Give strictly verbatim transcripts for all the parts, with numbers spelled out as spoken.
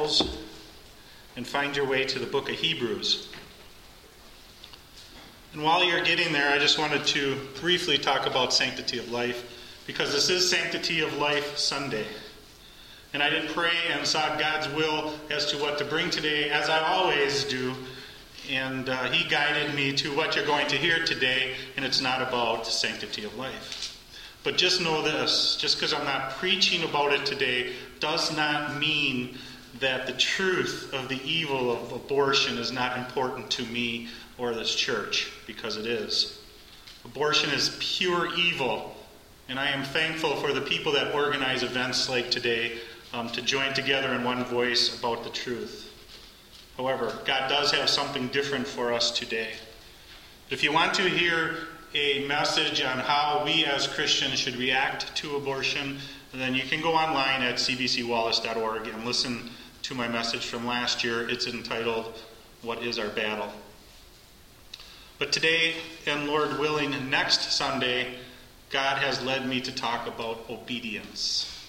Bibles and find your way to the book of Hebrews. And while you're getting there, I just wanted to briefly talk about sanctity of life, because this is Sanctity of Life Sunday. And I did pray and sought God's will as to what to bring today, as I always do. And uh, he guided me to what you're going to hear today, and it's not about sanctity of life. But just know this, just because I'm not preaching about it today does not mean that the truth of the evil of abortion is not important to me or this church, because it is. Abortion is pure evil, and I am thankful for the people that organize events like today um, to join together in one voice about the truth. However, God does have something different for us today. If you want to hear a message on how we as Christians should react to abortion, then you can go online at c b c wallace dot org and listen to my message from last year. It's entitled, What is Our Battle? But today, and Lord willing, next Sunday, God has led me to talk about obedience.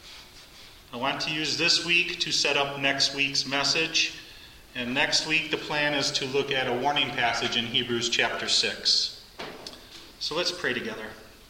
I want to use this week to set up next week's message. And next week, the plan is to look at a warning passage in Hebrews chapter six. So let's pray together.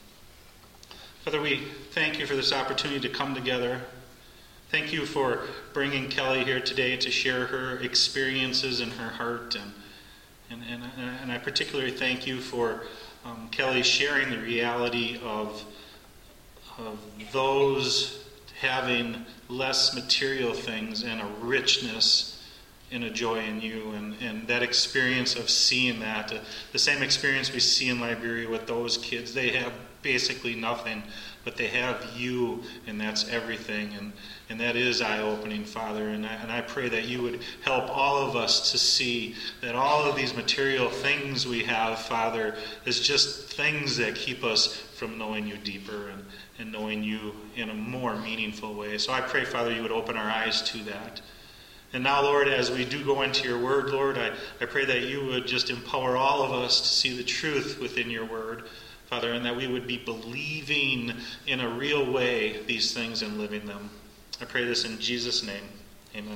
Father, we thank you for this opportunity to come together. Thank you for bringing Kelly here today to share her experiences in her heart. And and, and, and I particularly thank you for um, Kelly sharing the reality of, of those having less material things and a richness and a joy in you, and, and that experience of seeing that, uh, the same experience we see in Liberia with those kids. They have basically nothing, but they have you, and that's everything, and, and that is eye-opening, Father, and I, and I pray that you would help all of us to see that all of these material things we have, Father, is just things that keep us from knowing you deeper and, and knowing you in a more meaningful way. So I pray, Father, you would open our eyes to that. And now, Lord, as we do go into your word, Lord, I, I pray that you would just empower all of us to see the truth within your word, Father, and that we would be believing in a real way these things and living them. I pray this in Jesus' name. Amen.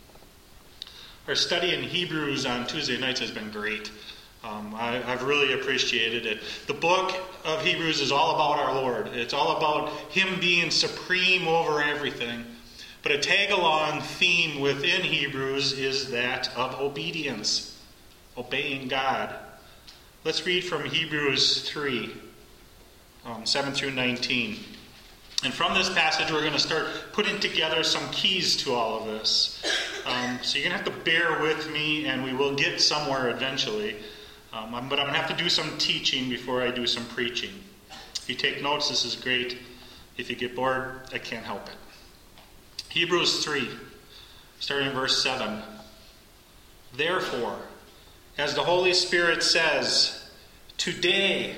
Our study in Hebrews on Tuesday nights has been great. Um, I, I've really appreciated it. The book of Hebrews is all about our Lord. It's all about him being supreme over everything. But a tag-along theme within Hebrews is that of obedience, obeying God. Let's read from Hebrews three, um, seven through nineteen. And from this passage, we're going to start putting together some keys to all of this. Um, so you're going to have to bear with me, and we will get somewhere eventually. Um, but I'm going to have to do some teaching before I do some preaching. If you take notes, this is great. If you get bored, I can't help it. Hebrews three, starting in verse seven. Therefore, as the Holy Spirit says, today,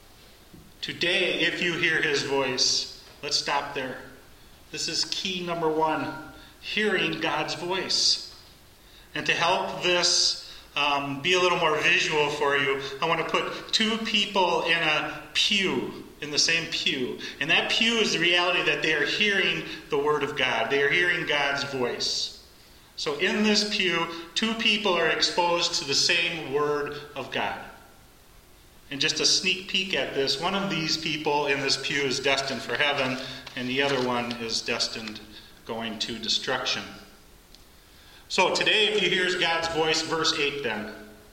today, if you hear his voice, let's stop there. This is key number one, hearing God's voice. And to help this um, be a little more visual for you, I want to put two people in a pew. In the same pew. And that pew is the reality that they are hearing the Word of God. They are hearing God's voice. So in this pew, two people are exposed to the same Word of God. And just a sneak peek at this, one of these people in this pew is destined for heaven, and the other one is destined going to destruction. So today, if you hear God's voice, verse eight then.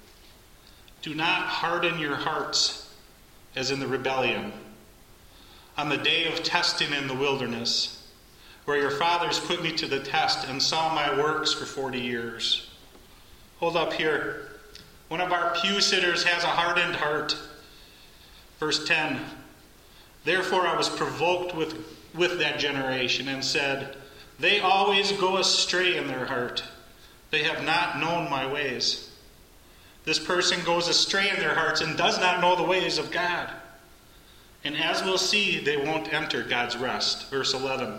Do not harden your hearts as in the rebellion, on the day of testing in the wilderness, where your fathers put me to the test and saw my works for forty years. Hold up here. One of our pew sitters has a hardened heart. Verse ten. Therefore I was provoked with, with that generation and said, they always go astray in their heart. They have not known my ways. This person goes astray in their hearts and does not know the ways of God. And as we'll see, they won't enter God's rest. Verse eleven.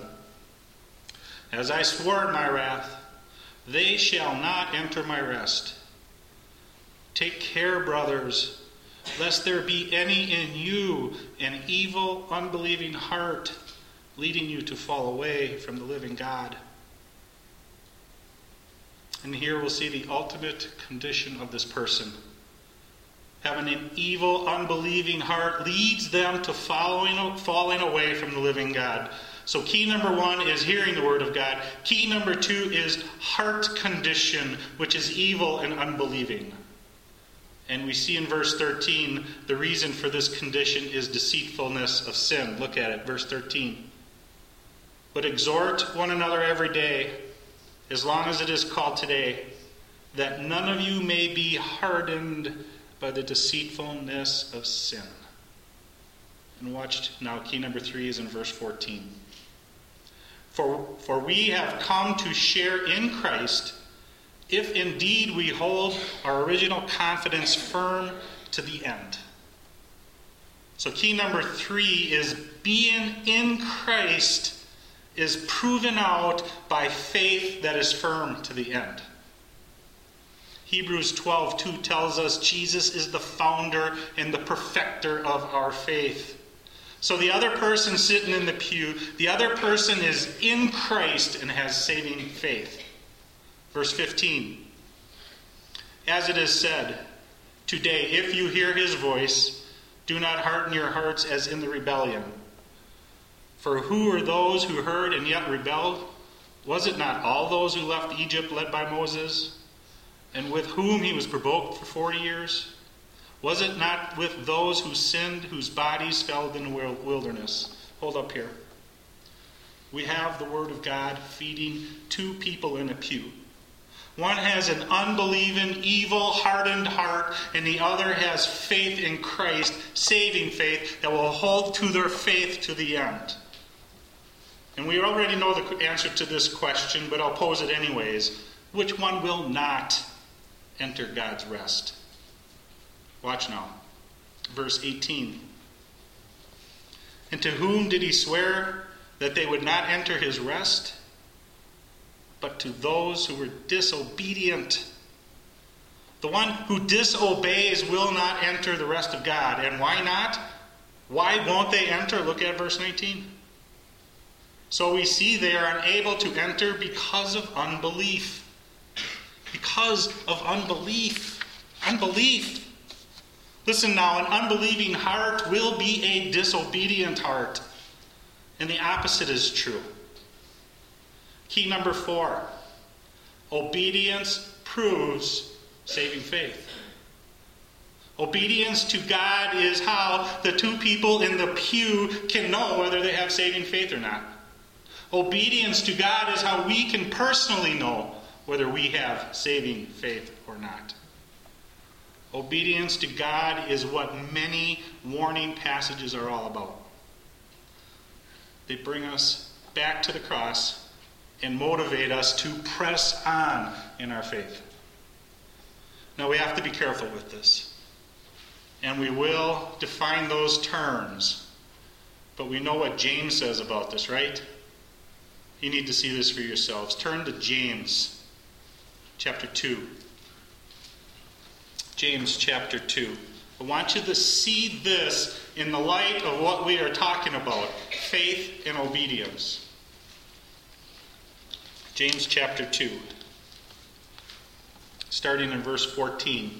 As I swore in my wrath, they shall not enter my rest. Take care, brothers, lest there be any in you an evil, unbelieving heart, leading you to fall away from the living God. And here we'll see the ultimate condition of this person. Having an evil, unbelieving heart leads them to following, falling away from the living God. So key number one is hearing the word of God. Key number two is heart condition, which is evil and unbelieving. And we see in verse thirteen, the reason for this condition is deceitfulness of sin. Look at it, verse thirteen. But exhort one another every day, as long as it is called today, that none of you may be hardened by the deceitfulness of sin. And watch now, key number three is in verse fourteen. For, for we have come to share in Christ, if indeed we hold our original confidence firm to the end. So key number three is being in Christ is proven out by faith that is firm to the end. Hebrews twelve two tells us Jesus is the founder and the perfecter of our faith. So the other person sitting in the pew, the other person is in Christ and has saving faith. Verse fifteen. As it is said, today, if you hear his voice, do not harden your hearts as in the rebellion. For who are those who heard and yet rebelled? Was it not all those who left Egypt led by Moses, and with whom he was provoked for forty years? Was it not with those who sinned, whose bodies fell in the wilderness? Hold up here. We have the word of God feeding two people in a pew. One has an unbelieving, evil, hardened heart, and the other has faith in Christ, saving faith, that will hold to their faith to the end. And we already know the answer to this question, but I'll pose it anyways. Which one will not enter God's rest? Watch now. Verse eighteen. And to whom did he swear that they would not enter his rest? But to those who were disobedient. The one who disobeys will not enter the rest of God. And why not? Why won't they enter? Look at verse nineteen. So we see they are unable to enter because of unbelief. Because of unbelief. Unbelief. Listen now, an unbelieving heart will be a disobedient heart. And the opposite is true. Key number four. Obedience proves saving faith. Obedience to God is how the two people in the pew can know whether they have saving faith or not. Obedience to God is how we can personally know whether we have saving faith or not. Obedience to God is what many warning passages are all about. They bring us back to the cross and motivate us to press on in our faith. Now we have to be careful with this. And we will define those terms. But we know what James says about this, right? You need to see this for yourselves. Turn to James chapter two. James chapter two. I want you to see this in the light of what we are talking about. Faith and obedience. James chapter two. Starting in verse fourteen.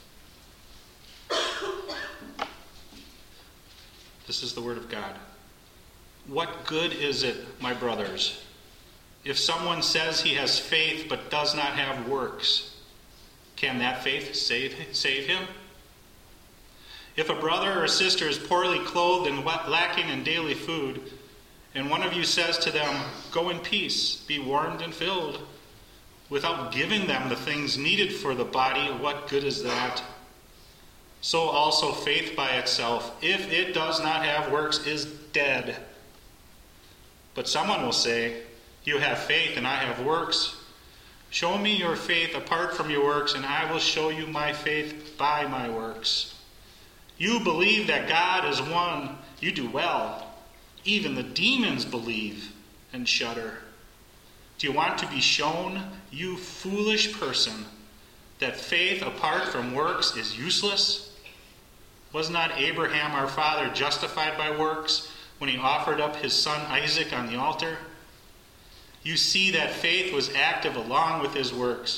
This is the word of God. What good is it, my brothers, if someone says he has faith but does not have works? Can that faith save, save him? If a brother or sister is poorly clothed and lacking in daily food, and one of you says to them, "Go in peace, be warmed and filled," without giving them the things needed for the body, what good is that? So also faith by itself, if it does not have works, is dead. But someone will say, "You have faith and I have works. Show me your faith apart from your works, and I will show you my faith by my works. You believe that God is one. You do well. Even the demons believe and shudder. Do you want to be shown, you foolish person, that faith apart from works is useless? Was not Abraham our father justified by works when he offered up his son Isaac on the altar? You see that faith was active along with his works,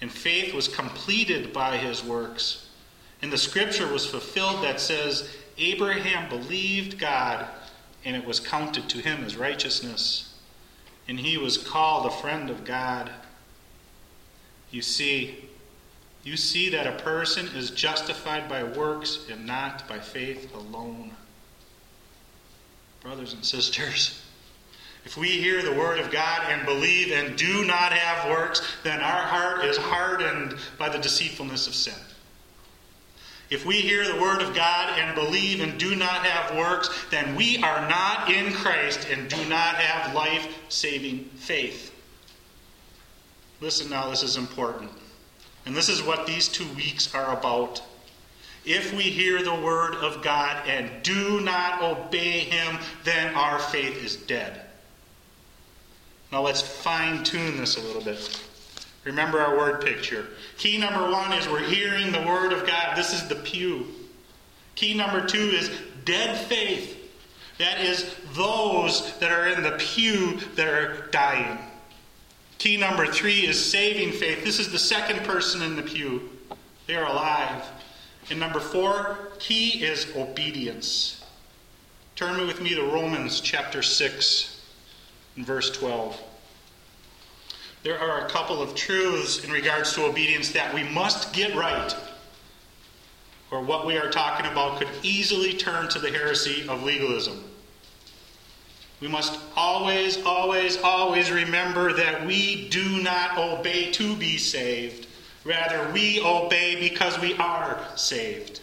and faith was completed by his works. And the scripture was fulfilled that says, Abraham believed God, and it was counted to him as righteousness. And he was called a friend of God. You see, you see that a person is justified by works and not by faith alone. Brothers and sisters, if we hear the word of God and believe and do not have works, then our heart is hardened by the deceitfulness of sin. If we hear the word of God and believe and do not have works, then we are not in Christ and do not have life-saving faith. Listen now, this is important. And this is what these two weeks are about. If we hear the word of God and do not obey him, then our faith is dead. Now let's fine-tune this a little bit. Remember our word picture. Key number one is we're hearing the word of God. This is the pew. Key number two is dead faith. That is those that are in the pew that are dying. Key number three is saving faith. This is the second person in the pew. They are alive. And number four, key is obedience. Turn with me to Romans chapter six. In verse twelve. There are a couple of truths in regards to obedience that we must get right, or what we are talking about could easily turn to the heresy of legalism. We must always, always, always remember that we do not obey to be saved. Rather, we obey because we are saved.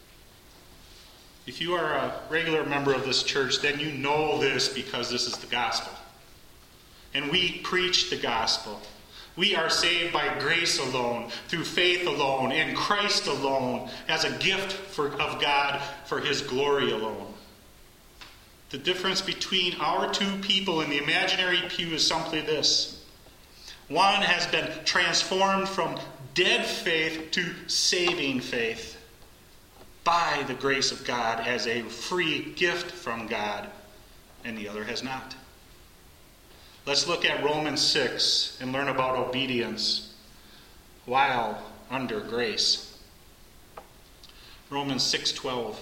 If you are a regular member of this church, then you know this because this is the gospel. And we preach the gospel. We are saved by grace alone, through faith alone, in Christ alone, as a gift for, of God for his glory alone. The difference between our two people in the imaginary pew is simply this. One has been transformed from dead faith to saving faith by the grace of God as a free gift from God, and the other has not. Let's look at Romans six and learn about obedience while under grace. Romans six twelve.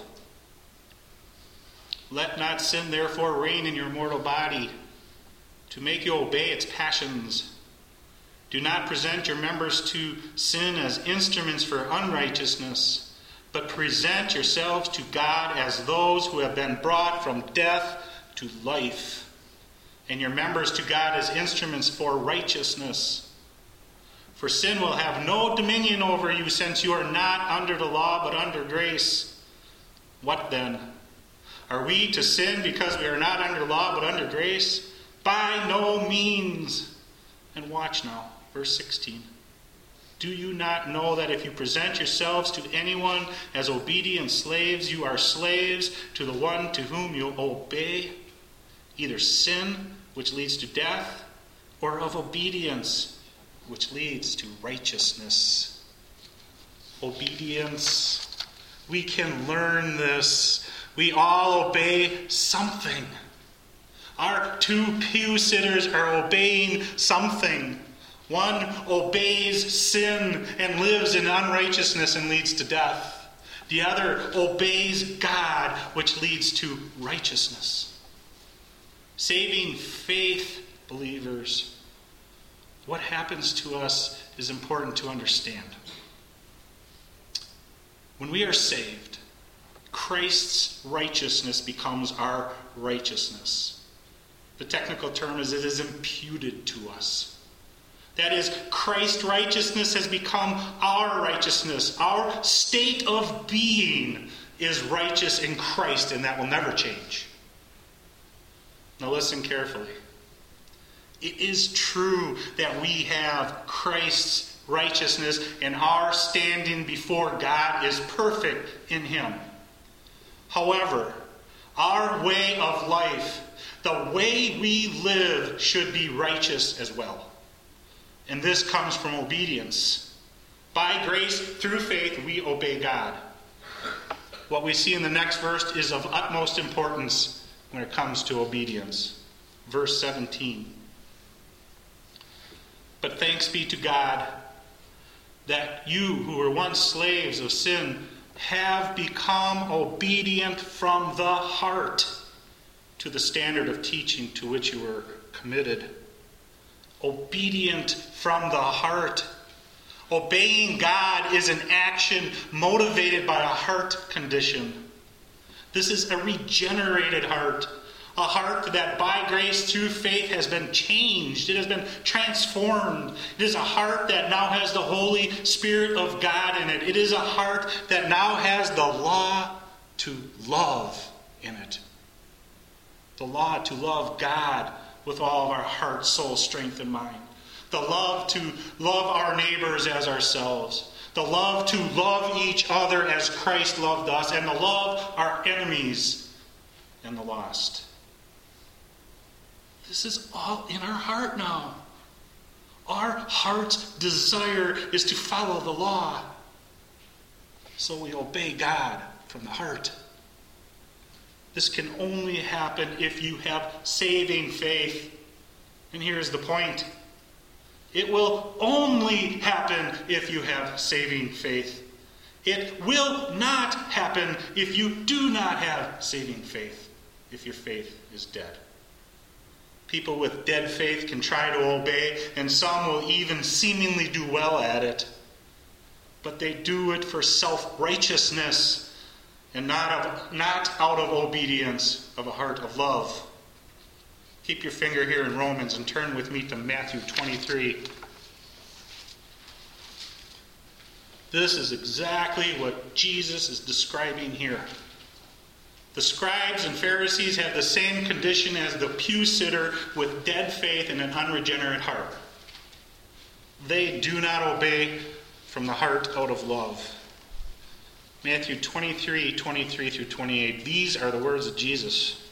Let not sin therefore reign in your mortal body, to make you obey its passions. Do not present your members to sin as instruments for unrighteousness, but present yourselves to God as those who have been brought from death to life, and your members to God as instruments for righteousness. For sin will have no dominion over you, since you are not under the law but under grace. What then? Are we to sin because we are not under law but under grace? By no means. And watch now, verse sixteen. Do you not know that if you present yourselves to anyone as obedient slaves, you are slaves to the one to whom you obey? Either sin, which leads to death, or of obedience, which leads to righteousness. Obedience. We can learn this. We all obey something. Our two pew sitters are obeying something. One obeys sin and lives in unrighteousness and leads to death. The other obeys God, which leads to righteousness. Saving faith, believers, what happens to us is important to understand. When we are saved, Christ's righteousness becomes our righteousness. The technical term is it is imputed to us. That is, Christ's righteousness has become our righteousness. Our state of being is righteous in Christ, and that will never change. Now listen carefully. It is true that we have Christ's righteousness, and our standing before God is perfect in him. However, our way of life, the way we live, should be righteous as well. And this comes from obedience. By grace, through faith, we obey God. What we see in the next verse is of utmost importance when it comes to obedience. Verse seventeen. But thanks be to God, that you who were once slaves of sin have become obedient from the heart to the standard of teaching to which you were committed. Obedient from the heart. Obeying God is an action motivated by a heart condition. This is a regenerated heart. A heart that by grace through faith has been changed. It has been transformed. It is a heart that now has the Holy Spirit of God in it. It is a heart that now has the law to love in it. The law to love God with all of our heart, soul, strength, and mind. The love to love our neighbors as ourselves. The love to love each other as Christ loved us. And to love our enemies and the lost. This is all in our heart now. Our heart's desire is to follow the law. So we obey God from the heart. This can only happen if you have saving faith. And here's the point. It will only happen if you have saving faith. It will not happen if you do not have saving faith, if your faith is dead. People with dead faith can try to obey, and some will even seemingly do well at it. But they do it for self-righteousness and not, of, not out of obedience of a heart of love. Keep your finger here in Romans and turn with me to Matthew twenty-three. This is exactly what Jesus is describing here. The scribes and Pharisees have the same condition as the pew sitter with dead faith and an unregenerate heart. They do not obey from the heart out of love. Matthew twenty-three, twenty-three through twenty-eight. These are the words of Jesus.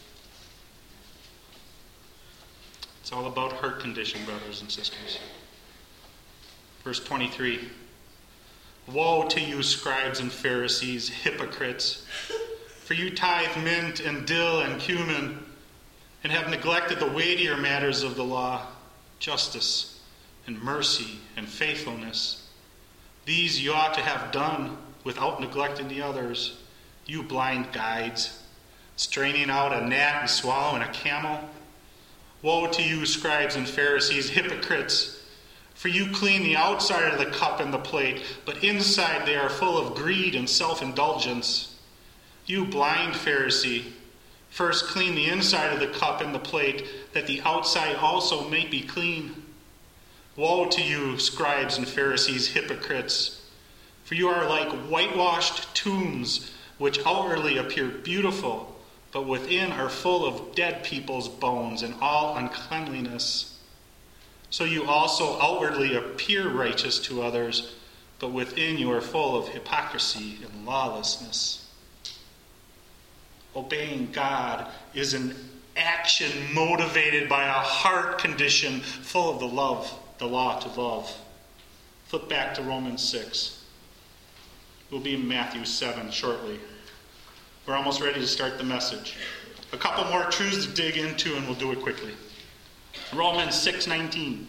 It's all about heart condition, brothers and sisters. Verse twenty-three. Woe to you, scribes and Pharisees, hypocrites! For you tithe mint and dill and cumin, and have neglected the weightier matters of the law, justice and mercy and faithfulness. These you ought to have done without neglecting the others. You blind guides, straining out a gnat and swallowing a camel. Woe to you, scribes and Pharisees, hypocrites! For you clean the outside of the cup and the plate, but inside they are full of greed and self-indulgence. You blind Pharisee, first clean the inside of the cup and the plate, that the outside also may be clean. Woe to you, scribes and Pharisees, hypocrites! For you are like whitewashed tombs, which outwardly appear beautiful, but within are full of dead people's bones and all uncleanliness. So you also outwardly appear righteous to others, but within you are full of hypocrisy and lawlessness. Obeying God is an action motivated by a heart condition full of the love, the law to love. Flip back to Romans six. We'll be in Matthew seven shortly. We're almost ready to start the message. A couple more truths to dig into, and we'll do it quickly. Romans six nineteen.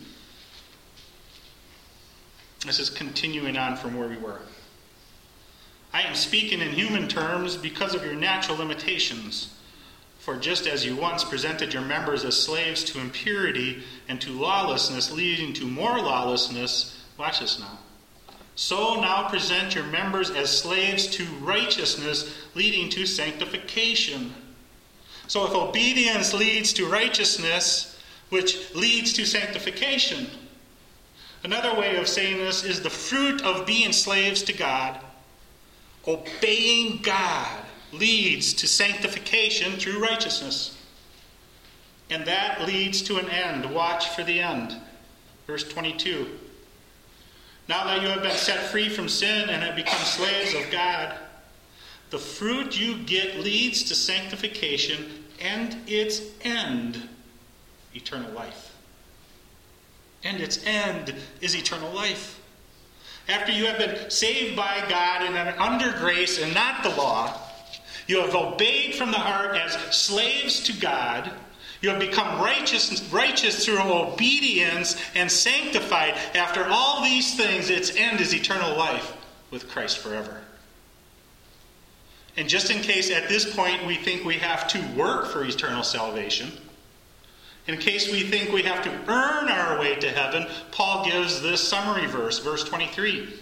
This is continuing on from where we were. I am speaking in human terms because of your natural limitations. For just as you once presented your members as slaves to impurity and to lawlessness, leading to more lawlessness, watch this now, so now present your members as slaves to righteousness, leading to sanctification. So if obedience leads to righteousness, which leads to sanctification, another way of saying this is the fruit of being slaves to God. Obeying God leads to sanctification through righteousness. And that leads to an end. Watch for the end. Verse twenty-two. Now that you have been set free from sin and have become slaves of God, the fruit you get leads to sanctification and its end, eternal life. And its end is eternal life. After you have been saved by God and are under grace and not the law, you have obeyed from the heart as slaves to God. You have become righteous, righteous through obedience and sanctified. After all these things, its end is eternal life with Christ forever. And just in case at this point we think we have to work for eternal salvation, in case we think we have to earn our way to heaven, Paul gives this summary verse, verse twenty-three.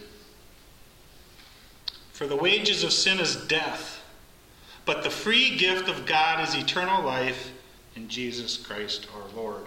For the wages of sin is death, but the free gift of God is eternal life in Jesus Christ our Lord.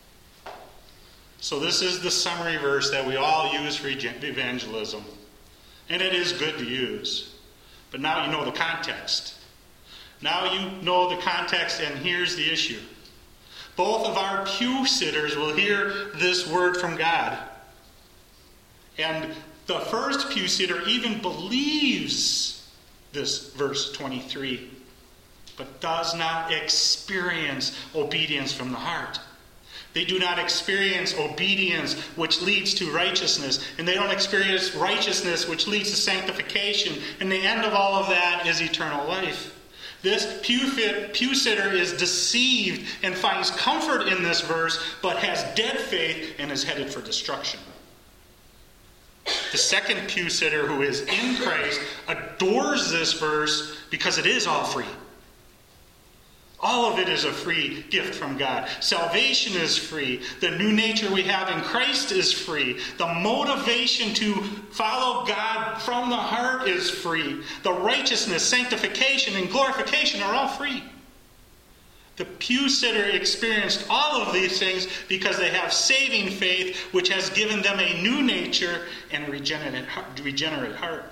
So this is the summary verse that we all use for evangelism. And it is good to use. But now you know the context. Now you know the context, and here's the issue. Both of our pew sitters will hear this word from God. And the first pew sitter even believes this verse twenty-three, but does not experience obedience from the heart. They do not experience obedience which leads to righteousness, and they don't experience righteousness which leads to sanctification, and the end of all of that is eternal life. This pew, fit, pew sitter is deceived and finds comfort in this verse, but has dead faith and is headed for destruction. The second pew sitter, who is in Christ, adores this verse because it is all free. All of it is a free gift from God. Salvation is free. The new nature we have in Christ is free. The motivation to follow God from the heart is free. The righteousness, sanctification, and glorification are all free. The pew sitter experienced all of these things because they have saving faith, which has given them a new nature and regenerate regenerate heart.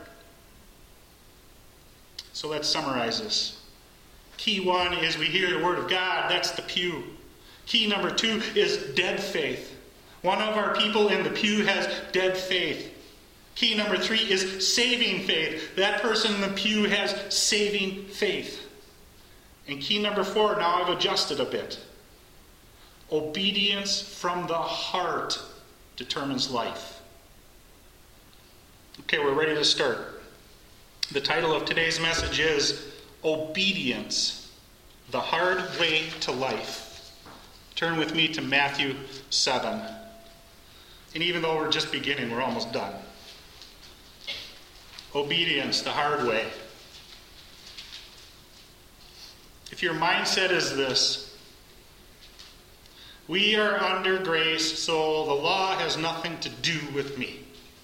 So let's summarize this. Key one is we hear the word of God. That's the pew. Key number two is dead faith. One of our people in the pew has dead faith. Key number three is saving faith. That person in the pew has saving faith. And key number four, now I've adjusted a bit. Obedience from the heart determines life. Okay, we're ready to start. The title of today's message is Obedience, the hard way to life. Turn with me to Matthew seven. And even though we're just beginning, we're almost done. Obedience, the hard way. If your mindset is this, we are under grace, so the law has nothing to do with me.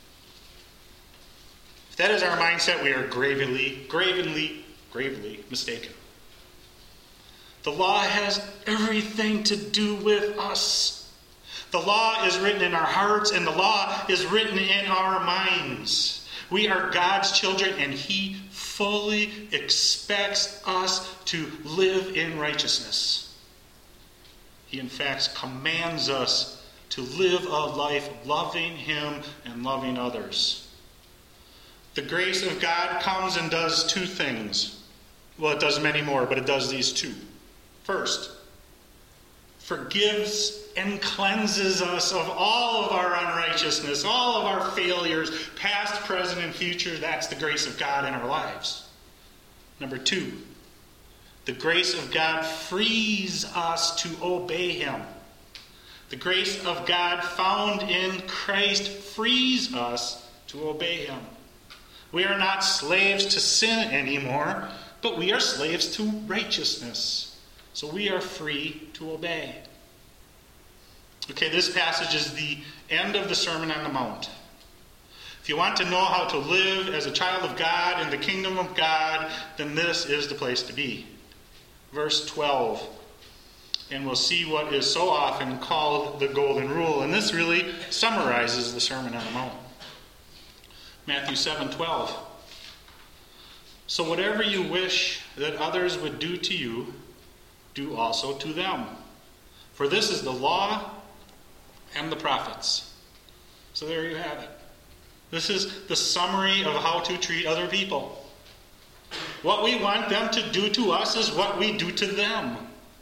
If that is our mindset, we are gravely, gravely, gravely mistaken. The law has everything to do with us. The law is written in our hearts, and the law is written in our minds. We are God's children, and He fully expects us to live in righteousness. He, in fact, commands us to live a life loving Him and loving others. The grace of God comes and does two things. Well, it does many more, but it does these two. First, forgives and cleanses us of all of our unrighteousness, all of our failures, past, present, and future. That's the grace of God in our lives. Number two, the grace of God frees us to obey Him. The grace of God found in Christ frees us to obey Him. We are not slaves to sin anymore, but we are slaves to righteousness. So we are free to obey. Okay, this passage is the end of the Sermon on the Mount. If you want to know how to live as a child of God in the kingdom of God, then this is the place to be. Verse twelve. And we'll see what is so often called the Golden Rule. And this really summarizes the Sermon on the Mount. Matthew seven twelve. So whatever you wish that others would do to you, do also to them. For this is the law and the prophets. So there you have it. This is the summary of how to treat other people. What we want them to do to us is what we do to them.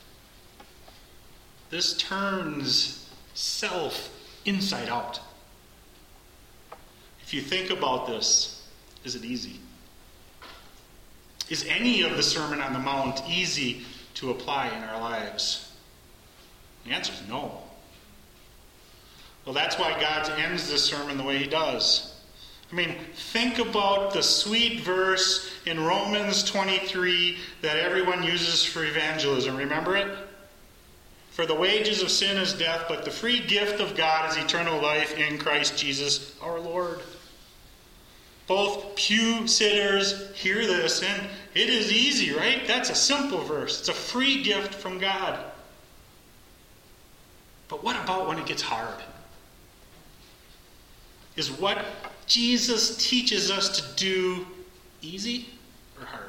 This turns self inside out. If you think about this, is it easy? Is any of the Sermon on the Mount easy to apply in our lives? The answer is no. Well, that's why God ends this sermon the way he does. I mean, think about the sweet verse in Romans twenty-three that everyone uses for evangelism. Remember it? For the wages of sin is death, but the free gift of God is eternal life in Christ Jesus our Lord. Both pew sitters hear this, and it is easy, right? That's a simple verse. It's a free gift from God. But what about when it gets hard? Is what Jesus teaches us to do easy or hard?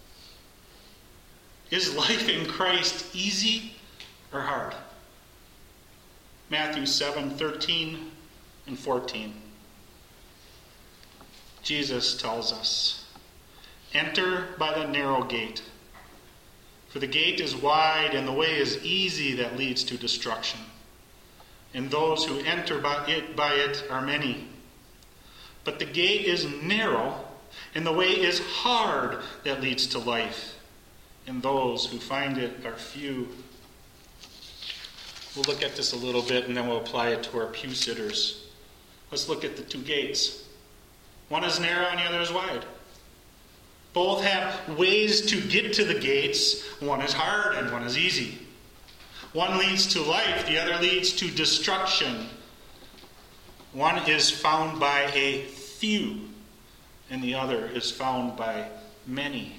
Is life in Christ easy or hard? Matthew seven, thirteen and fourteen. Jesus tells us, "Enter by the narrow gate, for the gate is wide and the way is easy that leads to destruction. And those who enter by it, by it are many. But the gate is narrow, and the way is hard that leads to life, and those who find it are few." We'll look at this a little bit, and then we'll apply it to our pew sitters. Let's look at the two gates. One is narrow, and the other is wide. Both have ways to get to the gates. One is hard, and one is easy. One leads to life, the other leads to destruction. One is found by a few, and the other is found by many.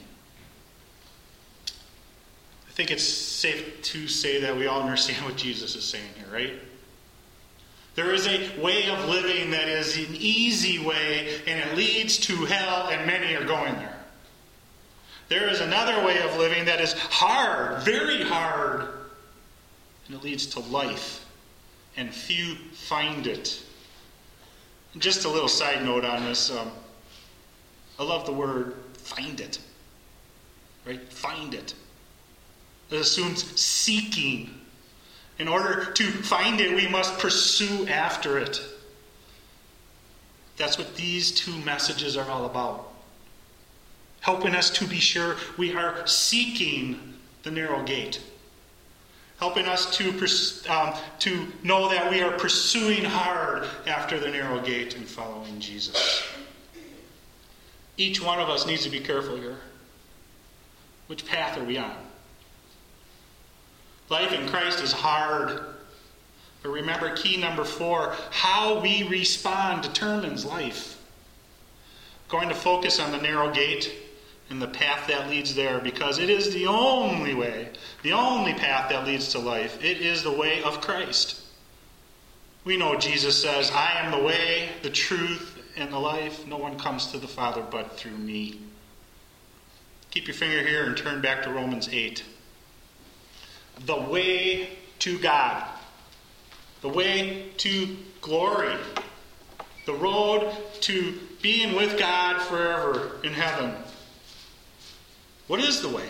I think it's safe to say that we all understand what Jesus is saying here, right? There is a way of living that is an easy way, and it leads to hell, and many are going there. There is another way of living that is hard, very hard, and it leads to life, and few find it. And just a little side note on this. Um, I love the word find it. Right? Find it. It assumes seeking. In order to find it, we must pursue after it. That's what these two messages are all about. Helping us to be sure we are seeking the narrow gate. Helping us to, um, to know that we are pursuing hard after the narrow gate and following Jesus. Each one of us needs to be careful here. Which path are we on? Life in Christ is hard. But remember, key number four, how we respond determines life. Going to focus on the narrow gate and the path that leads there, because it is the only way, the only path that leads to life. It is the way of Christ. We know Jesus says, "I am the way, the truth, and the life. No one comes to the Father but through me." Keep your finger here and turn back to Romans eight. The way to God. The way to glory. The road to being with God forever in heaven. What is the way?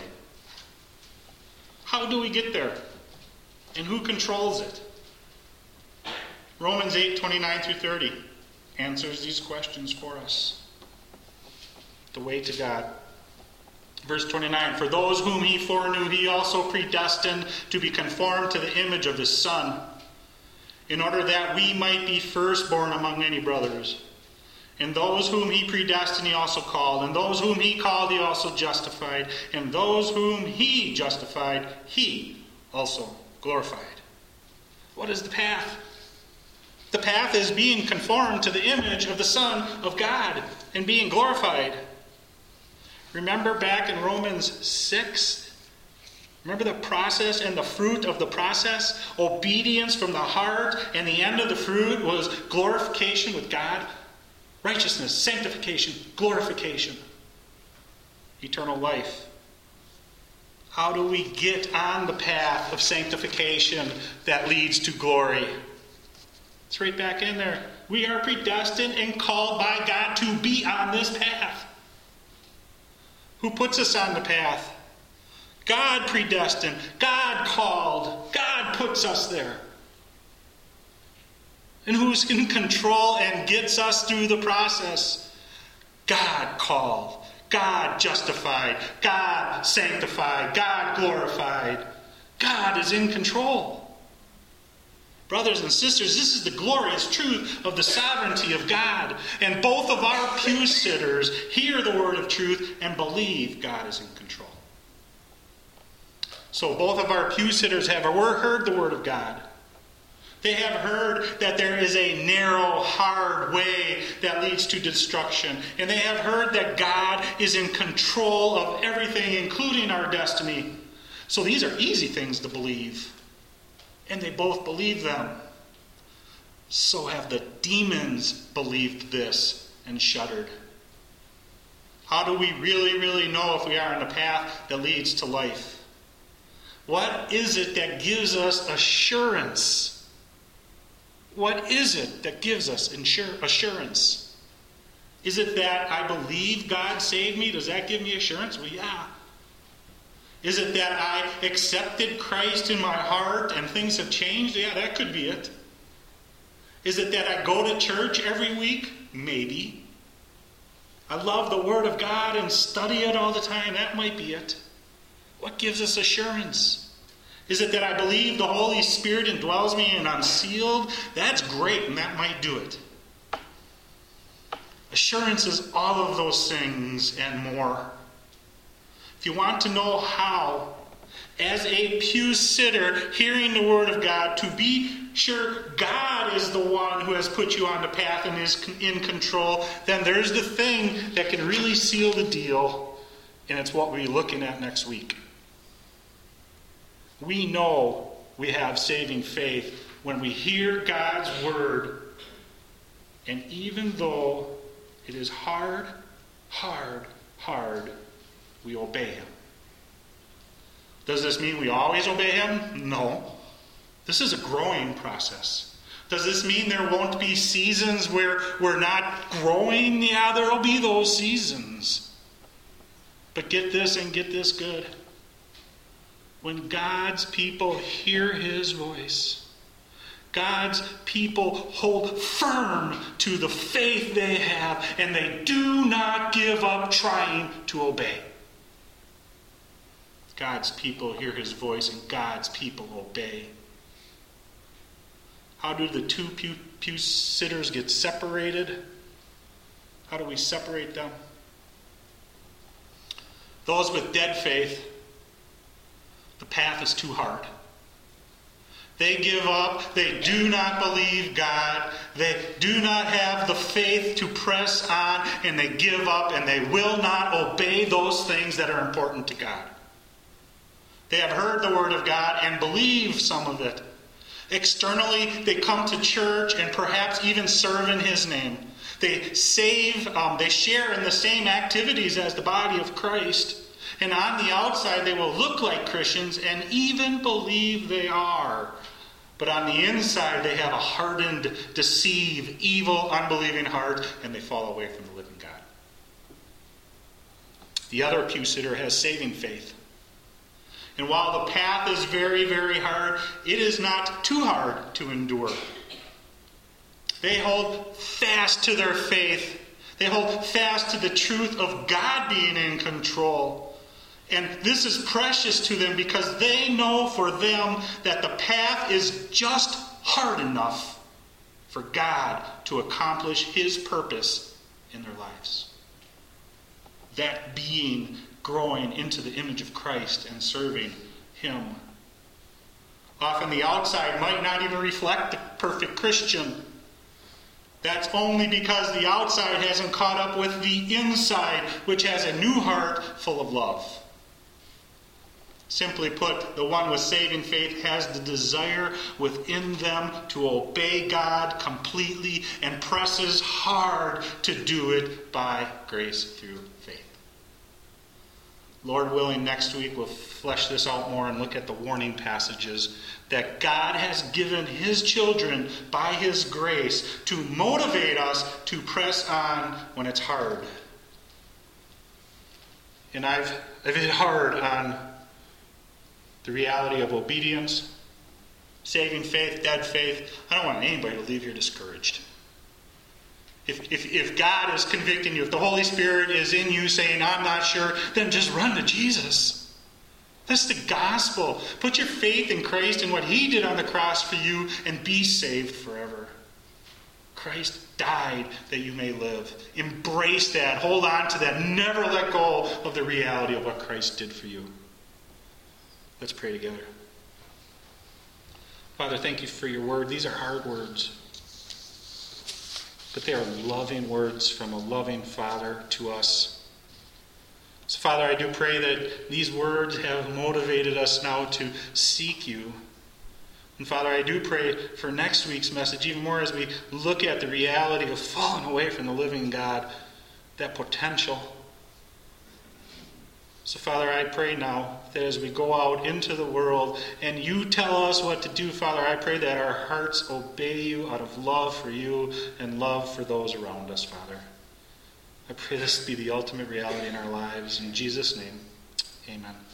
How do we get there? And who controls it? Romans eight, twenty-nine through thirty answers these questions for us. The way to God. Verse twenty-nine, "For those whom he foreknew, he also predestined to be conformed to the image of his Son, in order that we might be firstborn among many brothers. And those whom he predestined, he also called. And those whom he called, he also justified. And those whom he justified, he also glorified." What is the path? The path is being conformed to the image of the Son of God and being glorified. Remember back in Romans six? Remember the process and the fruit of the process? Obedience from the heart, and the end of the fruit was glorification with God. Righteousness, sanctification, glorification, eternal life. How do we get on the path of sanctification that leads to glory? It's right back in there. We are predestined and called by God to be on this path. Who puts us on the path? God predestined. God called. God puts us there. And who's in control and gets us through the process? God called. God justified. God sanctified. God glorified. God is in control. Brothers and sisters, this is the glorious truth of the sovereignty of God. And both of our pew sitters hear the word of truth and believe God is in control. So both of our pew sitters have heard the word of God. They have heard that there is a narrow, hard way that leads to destruction. And they have heard that God is in control of everything, including our destiny. So these are easy things to believe. And they both believe them. So have the demons believed this and shuddered. How do we really, really know if we are on the path that leads to life? What is it that gives us assurance? What is it that gives us assurance? Is it that I believe God saved me? Does that give me assurance? Well, yeah. Is it that I accepted Christ in my heart and things have changed? Yeah, that could be it. Is it that I go to church every week? Maybe. I love the Word of God and study it all the time? That might be it. What gives us assurance? Is it that I believe the Holy Spirit indwells me and I'm sealed? That's great, and that might do it. Assurance is all of those things and more. If you want to know how, as a pew sitter hearing the word of God, to be sure God is the one who has put you on the path and is in control, then there's the thing that can really seal the deal, and it's what we'll be looking at next week. We know we have saving faith when we hear God's word, and even though it is hard, hard, hard, we obey him. Does this mean we always obey him? No. This is a growing process. Does this mean there won't be seasons where we're not growing? Yeah, there will be those seasons. But get this and get this good. When God's people hear his voice, God's people hold firm to the faith they have, and they do not give up trying to obey. God's people hear his voice, and God's people obey. How do the two pew, pew sitters get separated? How do we separate them? Those with dead faith, the path is too hard. They give up. They do not believe God. They do not have the faith to press on, and they give up, and they will not obey those things that are important to God. They have heard the word of God and believe some of it. Externally, they come to church and perhaps even serve in his name. They save, um, they share in the same activities as the body of Christ. And on the outside, they will look like Christians and even believe they are. But on the inside, they have a hardened, deceived, evil, unbelieving heart, and they fall away from the living God. The other pew sitter has saving faith. And while the path is very, very hard, it is not too hard to endure. They hold fast to their faith. They hold fast to the truth of God being in control. And this is precious to them because they know for them that the path is just hard enough for God to accomplish his purpose in their lives. That being growing into the image of Christ and serving him. Often the outside might not even reflect the perfect Christian. That's only because the outside hasn't caught up with the inside, which has a new heart full of love. Simply put, the one with saving faith has the desire within them to obey God completely and presses hard to do it by grace through faith. Lord willing, next week we'll flesh this out more and look at the warning passages that God has given his children by his grace to motivate us to press on when it's hard. And I've, I've hit hard on the reality of obedience, saving faith, dead faith. I don't want anybody to leave here discouraged. If, if, if God is convicting you, if the Holy Spirit is in you saying, I'm not sure, then just run to Jesus. That's the gospel. Put your faith in Christ and what he did on the cross for you and be saved forever. Christ died that you may live. Embrace that. Hold on to that. Never let go of the reality of what Christ did for you. Let's pray together. Father, thank you for your word. These are hard words, but they are loving words from a loving Father to us. So, Father, I do pray that these words have motivated us now to seek you. And, Father, I do pray for next week's message, even more as we look at the reality of falling away from the living God, that potential. So, Father, I pray now that as we go out into the world and you tell us what to do, Father, I pray that our hearts obey you out of love for you and love for those around us, Father. I pray this be the ultimate reality in our lives. In Jesus' name, amen.